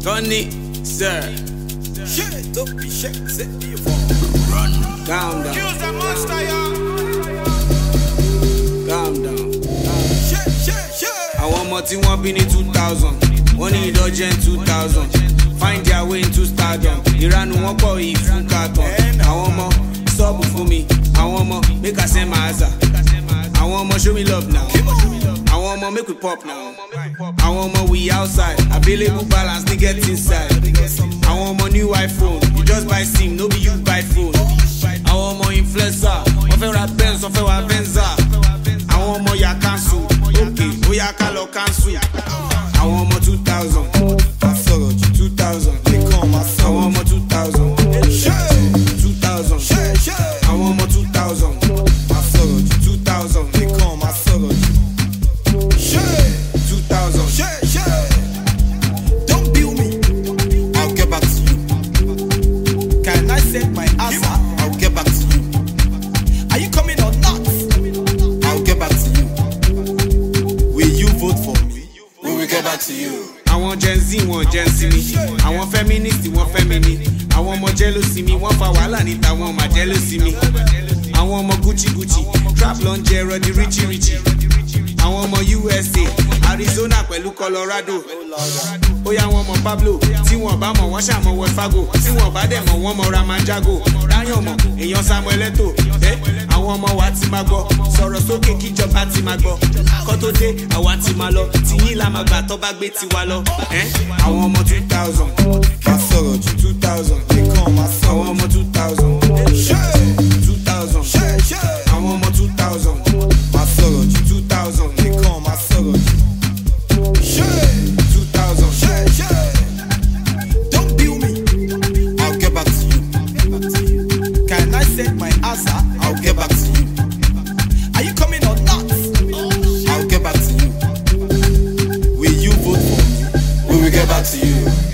Tony, sir. Shit, don't be shit, set me for Run. Calm down. use the monster, y'all. Calm down. Shit. Àwọn ọmọ tí wọ́n bí ní 2000, wọ́n ní ìdọ́jẹ́ ní 2000. Find their way into stardom. Ìranu wọn pọ̀ yìí fún carton. Àwọn ọmọ sọ́ọ̀bù fún mi. Àwọn ọmọ make I send my answer. Àwọn ọmọ show me love now. Àwọn ọmọ make we pop now. Àwọn ọmọ we outside. Available balance dey get inside. Àwọn ọmọ new iPhone. You just buy SIM, no be you buy phone. Àwọn ọmọ influencer. Wọ́n fẹ́ ra Benz, wọ́n fẹ́ wa Venza. Àwọn ọmọ ya cancel. Okay, ó yá ká lọ cancel. Àwọn ọmọ 2000. My sorrow, 2000. they call my Àwọn sorrow. ọmọ 2000. 2000. Àwọn ọmọ 2000. My sorrow, 2000. they call my sorrow. 2000. Don't bill me, I'll get back to you. Can I send my answer? I'll get back to you. Are you coming or not? I'll get back to you. Will you vote for me? We will get back to you. Àwọn Gen Z wọn Gen Z mi. Àwọn feminist wọn femini. Àwọn ọmọ jealousy mi wọ́n fa wàhálà níta wọn ọmọ jealousy mi. Àwọn ọmọ Gucci. Trap ló ń jẹ ẹrọ di richie. Àwọn ọmọ USA, Arizona pẹ̀lú Colorado. Ó yá wọn mọ Pablo, tí wọn bá mọ̀ wọ́n ṣàmọ̀ Wells Fargo. Tí wọn bá dẹ̀ mọ̀ wọ́n mọ̀ Ramanjago. Dáyàn mọ̀ èèyàn Samuel Eto. Àwọn ọmọ wa ti máa gbọ́, sọ̀rọ̀ sókè kíjọba ti máa gbọ́. Kọ́ tó dé àwa ti máa lọ, tìyín la máa gbà tó bá gbé tiwa lọ. Àwọn ọmọ 2000, My sorrow, 2000. they call my Àwọn sorrow. ọmọ 2000, 2000. Àwọn ọmọ 2000, My sorrow, 2000. they call my sorrow. 2000. Don't bill me, I'll get back to you. Can I send my answer? I'll get back to you. Are you coming or not? I'll get back to you. Will you vote for me? We will get back to you.